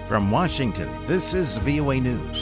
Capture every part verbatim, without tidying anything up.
From Washington, this is V O A News.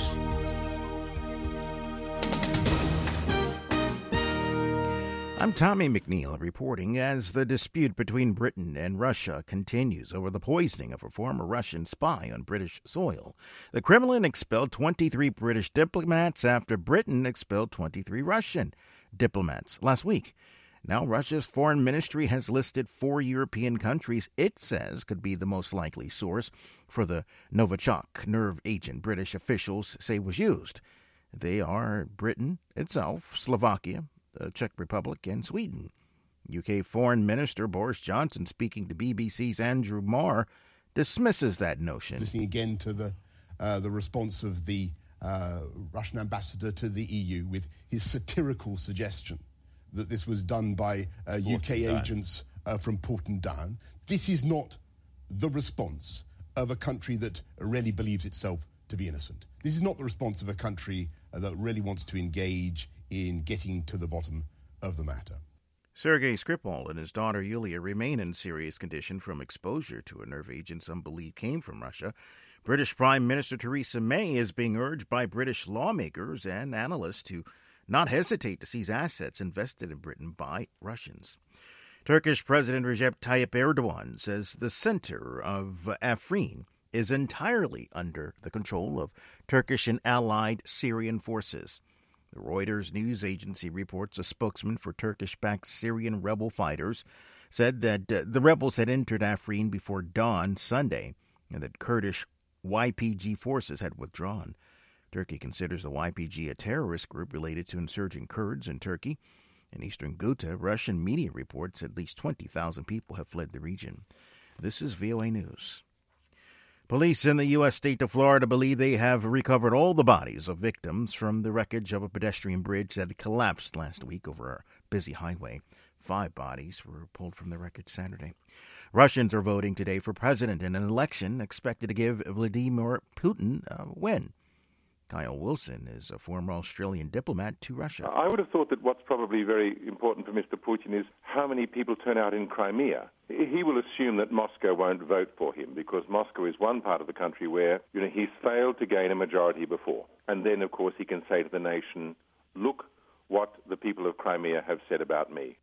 I'm Tommy McNeil reporting as the dispute between Britain and Russia continues over the poisoning of a former Russian spy on British soil. The Kremlin expelled twenty-three British diplomats after Britain expelled twenty-three Russian diplomats last week. Now Russia's foreign ministry has listed four European countries it says could be the most likely source for the Novichok nerve agent British officials say was used. They are Britain itself, Slovakia, the Czech Republic, and Sweden. U K Foreign Minister Boris Johnson, speaking to B B C's Andrew Marr, dismisses that notion. Listening again to the uh, the response of the uh, Russian ambassador to the E U with his satirical suggestion that this was done by uh, U K agents uh, from Porton Down. This is not the response of a country that really believes itself to be innocent. This is not the response of a country uh, that really wants to engage in getting to the bottom of the matter. Sergei Skripal and his daughter Yulia remain in serious condition from exposure to a nerve agent some believe came from Russia. British Prime Minister Theresa May is being urged by British lawmakers and analysts to not hesitate to seize assets invested in Britain by Russians. Turkish President Recep Tayyip Erdogan says the center of Afrin is entirely under the control of Turkish and allied Syrian forces. The Reuters news agency reports a spokesman for Turkish-backed Syrian rebel fighters said that uh, the rebels had entered Afrin before dawn Sunday and that Kurdish Y P G forces had withdrawn. Turkey considers the Y P G a terrorist group related to insurgent Kurds in Turkey. In eastern Ghouta, Russian media reports at least twenty thousand people have fled the region. This is V O A News. Police in the U S state of Florida believe they have recovered all the bodies of victims from the wreckage of a pedestrian bridge that had collapsed last week over a busy highway. Five bodies were pulled from the wreckage Saturday. Russians are voting today for president in an election expected to give Vladimir Putin a win. Kyle Wilson is a former Australian diplomat to Russia. I would have thought that what's probably very important for Mister Putin is how many people turn out in Crimea. He will assume that Moscow won't vote for him because Moscow is one part of the country where, you know, he's failed to gain a majority before. And then, of course, he can say to the nation, look what the people of Crimea have said about me.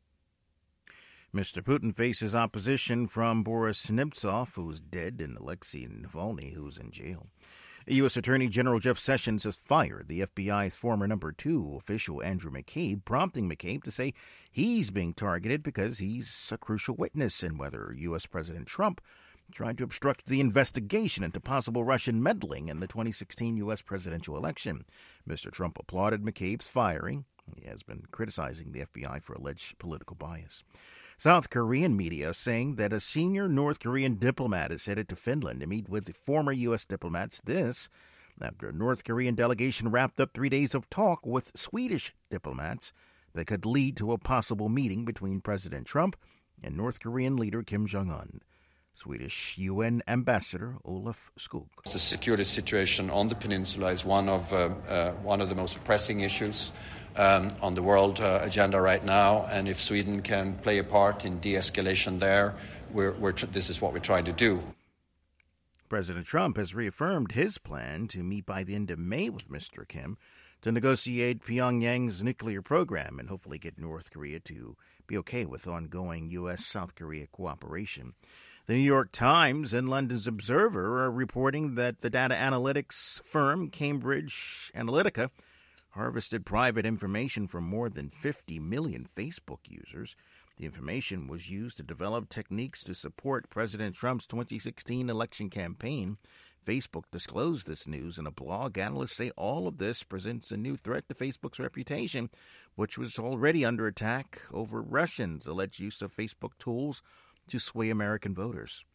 Mister Putin faces opposition from Boris Nemtsov, who's dead, and Alexei Navalny, who's in jail. U S Attorney General Jeff Sessions has fired the F B I's former number two official Andrew McCabe, prompting McCabe to say he's being targeted because he's a crucial witness in whether U S President Trump tried to obstruct the investigation into possible Russian meddling in the twenty sixteen U S presidential election. Mister Trump applauded McCabe's firing. He has been criticizing the F B I for alleged political bias. South Korean media are saying that a senior North Korean diplomat is headed to Finland to meet with former U S diplomats. This after a North Korean delegation wrapped up three days of talk with Swedish diplomats that could lead to a possible meeting between President Trump and North Korean leader Kim Jong-un. Swedish U N Ambassador Olaf Skog. The security situation on the peninsula is one of uh, uh, one of the most pressing issues um, on the world uh, agenda right now, and if Sweden can play a part in de-escalation there, we're, we're tr- this is what we're trying to do. President Trump has reaffirmed his plan to meet by the end of May with Mister Kim to negotiate Pyongyang's nuclear program and hopefully get North Korea to be okay with ongoing U S South Korea cooperation. The New York Times and London's Observer are reporting that the data analytics firm Cambridge Analytica harvested private information from more than fifty million Facebook users. The information was used to develop techniques to support President Trump's twenty sixteen election campaign. Facebook disclosed this news in a blog. Analysts say all of this presents a new threat to Facebook's reputation, which was already under attack over Russians' alleged use of Facebook tools to sway American voters.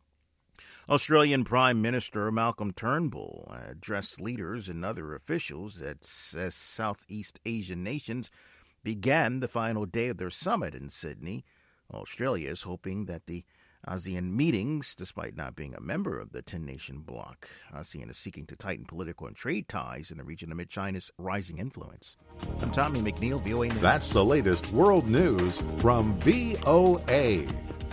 Australian Prime Minister Malcolm Turnbull addressed leaders and other officials at Southeast Asian nations began the final day of their summit in Sydney. Australia is hoping that the ASEAN meetings, despite not being a member of the ten-nation bloc, ASEAN is seeking to tighten political and trade ties in the region amid China's rising influence. I'm Tommy McNeil, V O A News. That's the latest world news from V O A.